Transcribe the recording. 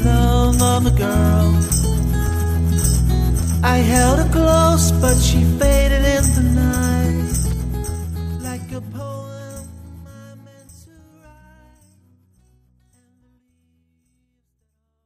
love of a girl. I held her close, but she faded in the night.